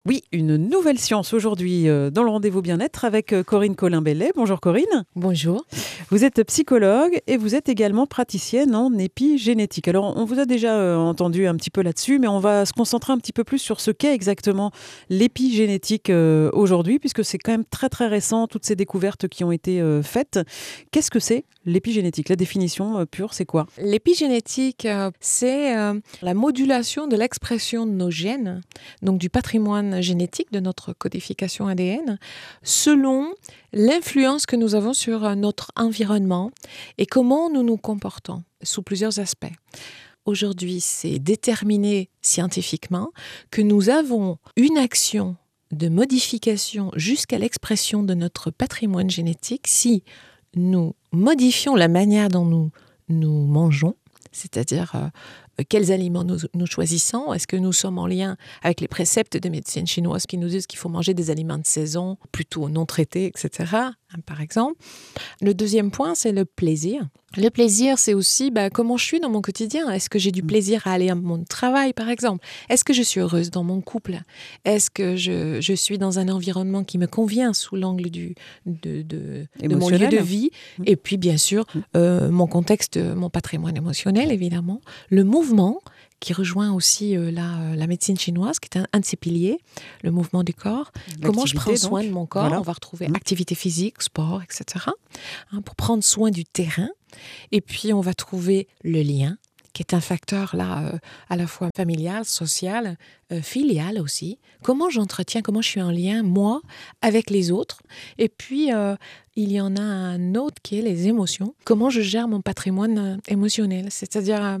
Oui, une nouvelle science aujourd'hui dans le rendez-vous bien-être avec Corinne Colin-Bellet. Bonjour Corinne. Bonjour. Vous êtes psychologue et vous êtes également praticienne en épigénétique. Alors on vous a déjà entendu un petit peu là-dessus, mais on va se concentrer un petit peu plus sur ce qu'est exactement l'épigénétique aujourd'hui, puisque c'est quand même très très récent, toutes ces découvertes qui ont été faites. Qu'est-ce que c'est l'épigénétique? La définition pure, c'est quoi? L'épigénétique, c'est la modulation de l'expression de nos gènes, donc du patrimoine génétique de notre codification ADN, selon l'influence que nous avons sur notre environnement et comment nous nous comportons sous plusieurs aspects. Aujourd'hui, c'est déterminé scientifiquement que nous avons une action de modification jusqu'à l'expression de notre patrimoine génétique si nous modifions la manière dont nous mangeons, c'est-à-dire quels aliments nous choisissons. Est-ce que nous sommes en lien avec les préceptes de médecine chinoise qui nous disent qu'il faut manger des aliments de saison, plutôt non traités, etc., par exemple. Le deuxième point, c'est le plaisir. Le plaisir, c'est aussi comment je suis dans mon quotidien. Est-ce que j'ai du plaisir à aller à mon travail, par exemple? Est-ce que je suis heureuse dans mon couple? Est-ce que je suis dans un environnement qui me convient sous l'angle de mon lieu de vie? Et puis, bien sûr, mon contexte, mon patrimoine émotionnel, évidemment. Le mouvement, qui rejoint aussi la médecine chinoise, qui est un de ses piliers, le mouvement du corps. Comment je prends soin de mon corps? Voilà. On va retrouver activité physique, sport, etc. Pour prendre soin du terrain. Et puis, on va trouver le lien, qui est un facteur là à la fois familial, social, filial aussi. Comment j'entretiens, comment je suis en lien, moi, avec les autres. Et puis, il y en a un autre qui est les émotions. Comment je gère mon patrimoine émotionnel. C'est-à-dire,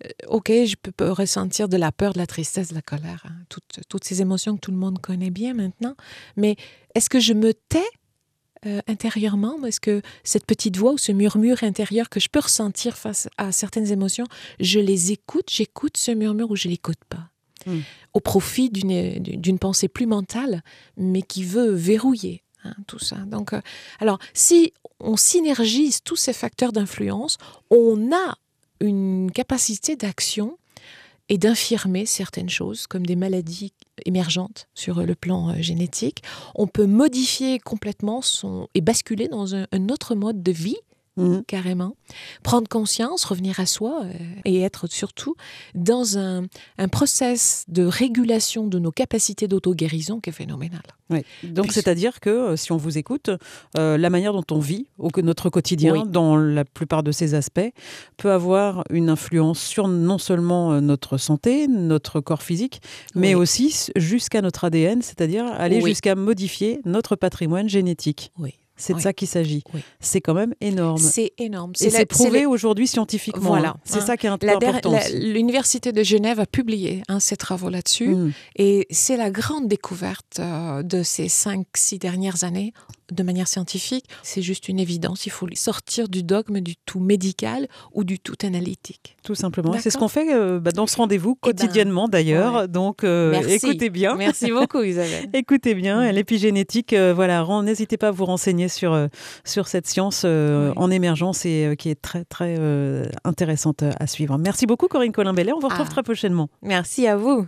je peux ressentir de la peur, de la tristesse, de la colère. Toutes ces émotions que tout le monde connaît bien maintenant. Mais est-ce que je me tais intérieurement? Est-ce que cette petite voix ou ce murmure intérieur que je peux ressentir face à certaines émotions, je les écoute, j'écoute ce murmure ou je ne l'écoute pas? Au profit d'une pensée plus mentale, mais qui veut verrouiller tout ça. Donc, alors, si on synergise tous ces facteurs d'influence, on a une capacité d'action et d'infirmer certaines choses, comme des maladies émergentes sur le plan génétique. On peut modifier complètement et basculer dans un autre mode de vie, carrément. Prendre conscience, revenir à soi et être surtout dans un process de régulation de nos capacités d'auto-guérison qui est phénoménal. Oui. Donc, c'est-à-dire que si on vous écoute, la manière dont on vit, notre quotidien, dans la plupart de ces aspects, peut avoir une influence sur non seulement notre santé, notre corps physique, mais aussi jusqu'à notre ADN, c'est-à-dire aller jusqu'à modifier notre patrimoine génétique. Oui. C'est de ça qu'il s'agit. Oui. C'est quand même énorme. C'est énorme. Et c'est prouvé aujourd'hui scientifiquement. Voilà. C'est ça qui est important. L'Université de Genève a publié ses travaux là-dessus. Et c'est la grande découverte de ces 5-6 dernières années de manière scientifique. C'est juste une évidence. Il faut sortir du dogme du tout médical ou du tout analytique. Tout simplement. C'est ce qu'on fait dans ce rendez-vous quotidiennement d'ailleurs. Ouais. Donc écoutez bien. Merci beaucoup Isabelle. Écoutez bien. L'épigénétique, n'hésitez pas à vous renseigner sur cette science en émergence et qui est très très intéressante à suivre. Merci beaucoup Corinne Colin-Bellet. On vous retrouve très prochainement. Merci à vous.